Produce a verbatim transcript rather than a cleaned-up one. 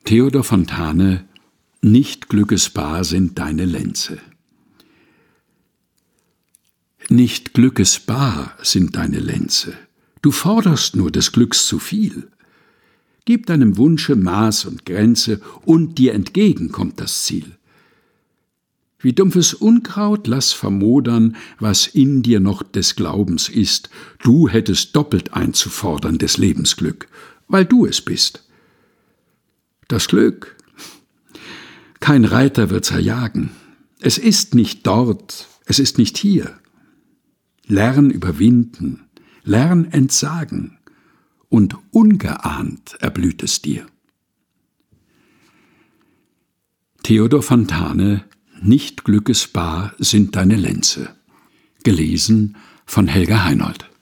Theodor Fontane: Nicht glückesbar sind deine Lenze. Nicht glückesbar sind deine Lenze, du forderst nur des Glücks zu viel. Gib deinem Wunsche Maß und Grenze, und dir entgegen kommt das Ziel. Wie dumpfes Unkraut lass vermodern, was in dir noch des Glaubens ist, du hättest doppelt einzufordern des Lebens Glück, weil du es bist. Das Glück, kein Reiter wird's erjagen, es ist nicht dort, es ist nicht hier. Lern überwinden, lern entsagen, und ungeahnt erblüht es dir. Theodor Fontane: Nicht glückesbar sind deine Lenze. Gelesen von Helga Heinold.